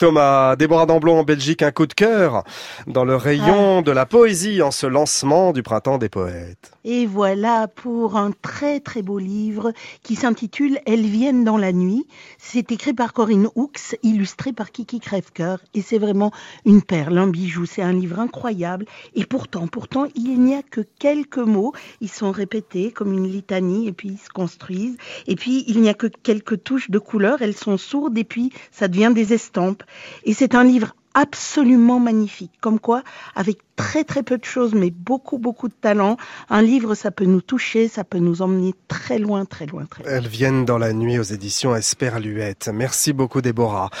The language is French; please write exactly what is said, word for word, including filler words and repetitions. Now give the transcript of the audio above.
Thomas, Déborah Damblon en Belgique, un coup de cœur dans le rayon Ah. de la poésie en ce lancement du printemps des poètes. Et voilà pour un très très beau livre qui s'intitule Elles viennent dans la nuit. C'est écrit par Corinne Hooks, illustré par Kiki Crèvecoeur. Et c'est vraiment une perle, un bijou. C'est un livre incroyable. Et pourtant, pourtant, il n'y a que quelques mots. Ils sont répétés comme une litanie et puis ils se construisent. Et puis, il n'y a que quelques touches de couleur. Elles sont sourdes et puis ça devient des estampes. Et c'est un livre absolument magnifique. Comme quoi, avec très très peu de choses, mais beaucoup beaucoup de talent, un livre, ça peut nous toucher, ça peut nous emmener très loin, très loin, très loin. Elles viennent dans la nuit aux éditions Esperluette. Merci beaucoup Déborah.